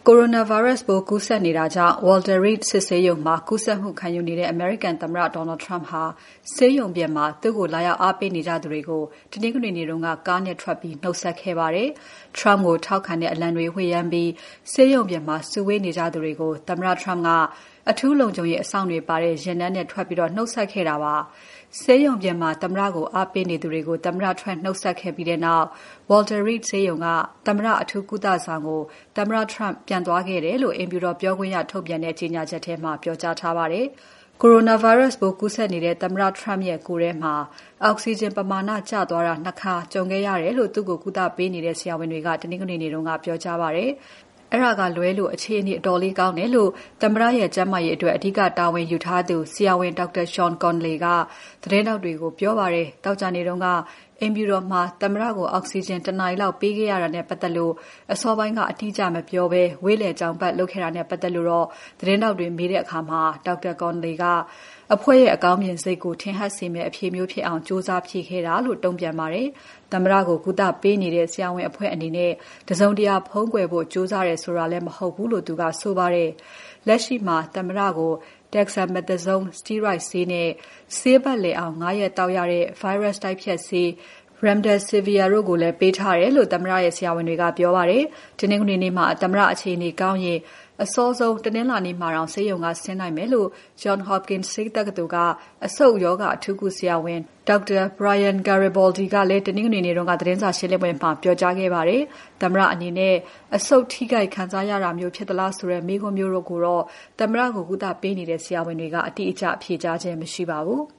Coronavirus ပိုးကူးစက်နေတာကြောင့် Walter Reed စစ်ဆေးရုံမှာကူးစက်မှုခံယူနေတဲ့ အမေရိကန်သမ္မတ Donald Trump ဟာဆေးရုံပြင်မှာသူ့ကိုလာရောက်အားပေးနေကြသူတွေကိုတနင်္ဂနွေနေ့ကကားနဲ့ထွက်ပြီးနှုတ်ဆက်ခဲ့ပါတယ်။ Trump ကိုထောက်ခံတဲ့အလံတွေဝှေ့ယမ်းပြီးဆေးရုံပြင်မှာစုဝေးနေကြသူတွေကိုသမ္မတ Trump ကအထူးလုံခြုံရေးအစောင့်တွေပါတဲ့ယာဉ်တန်းနဲ့ထွက်ပြီးနှုတ်ဆက်ခဲ့တာပါ။ ဆေးရုံပြင်မှာသမ္မတကိုအားပေးနေသူတွေကိုသမ္မတ Trump နှုတ်ဆက်ခဲ့ပြီးနောက် Walter Reed ဆေးရုံကသမ္မတအထူးကုသဆောင်ကိုသမ္မတ Trump ပြန်သွားခဲ့တယ်လို့အိမ်ဖြူတော်ပြောခွင့်ရထုတ်ပြန်တဲ့ကြေညာချက်ထဲမှာပြောကြားထားပါတယ်။ Coronavirus ပိုးကူးစက်နေတဲ့သမ္မတ Trump ရဲ့ကိုယ်ထဲမှာအောက်ဆီဂျင်ပမာဏကျသွားတာ2 ခါကြုံခဲ့ရတယ်လို့သူ့ကိုကုသပေးနေတဲ့ဆရာဝန်တွေကတနင်္ဂနွေနေ့ကပြောကြားပါတယ်။ အဲဒါကလွဲလို့အခြေအနေအတော်လေးကောင်းတယ်လို့သမ္မတရဲ့ကျန်းမာရေးအတွက်အဓိကတာဝန်ယူထားသူဆရာဝန် Dr. Sean Conley ကသတင်းထောက်တွေကိုပြောပါတယ်။ သောကြာနေ့ကအိမ်ဖြူတော်မှာသမ္မတကိုအောက်ဆီဂျင် 1 နာရီလောက်ပေးခဲ့ရတာနဲ့ပတ်သက်လို့အစောပိုင်းကအတိအကျမပြောဘဲဝေးလည်ကြောင်ပတ်လုပ်ခဲ့တာနဲ့ပတ်သက်လို့သတင်းထောက်တွေမေးတဲ့အခါ Dr. Conley ကအဖွဲ့ရဲ့အကောင်းမြင်စိတ်ကိုထင်ဟပ်စေမယ့်အဖြေမျိုးဖြစ်အောင်ကြိုးစားဖြေခဲ့တာလို့တုံ့ပြန်ပါတယ်။ သမ္မတကိုကုသပေးနေတဲ့ဆရာဝန်အဖွဲ့အနေနဲ့တစုံတရာဖုံးကွယ်ဖို့ကြိုးစားတယ်ဆိုတာလည်းမဟုတ်ဘူးလို့သူကဆိုပါတယ်။ လက်ရှိမှာသမ္မတကို Dexamethasone စတီးရွိုက်ဆေးနဲ့ဆေးပတ်လည်အောင် ၅ ရက်သောက်ရတဲ့ Virus တိုက်ဖျက်ဆေး Remdesivir တို့ကိုလည်းပေးထားတယ်လို့သမ္မတရဲ့ဆရာဝန်တွေကပြောပါတယ်။ တနင်္ဂနွေနေ့မှာသမ္မတအခြေအနေကောင်းရင်အစောဆုံးတနင်္လာနေ့မှာတောင်ဆေးရုံကဆင်းနိုင်မယ်လို့ Johns Hopkins ဆေးတက္ကသိုလ်ကအဆုတ်ရောဂါအထူးကုဆရာဝန် Dr. Brian Garibaldi ကလည်းတနင်္ဂနွေနေ့ကသတင်းစာရှင်းပွဲမှာပြောကြားခဲ့ပါတယ်။ သမ္မတအနေနဲ့အဆုတ်ထိခိုက်ခံစားရတာမျိုးဖြစ်သလားဆိုတဲ့မေးခွန်းမျိုးကိုတော့သမ္မတကိုကုသပေးနေတဲ့ဆရာဝန်တွေကအတိအကျဖြေကြားခြင်းမရှိပါဘူး။